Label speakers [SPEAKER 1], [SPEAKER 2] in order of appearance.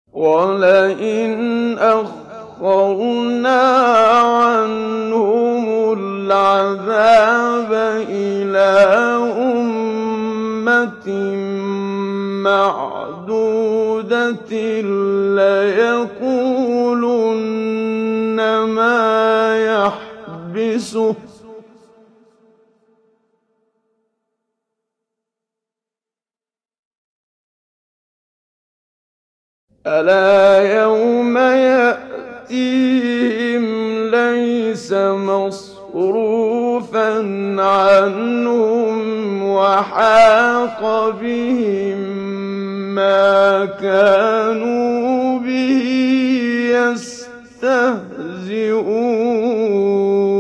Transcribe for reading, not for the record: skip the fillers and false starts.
[SPEAKER 1] وَلَئِنْ أَخَّرْنَا عَنْهُمُ الْعَذَابَ إِلَىٰ أُمَّةٍ مَّعْدُودَةٍ لَّيَقُولُنَّ مَا يَحْبِسُهُ ۗ أَلَا يَوْمَ يَأْتِيهِمْ لَيْسَ مَصْرُوفًا عَنْهُمْ وَحَاقَ بِهِم مَّا كَانُوا بِهِ يَسْتَهْزِئُونَ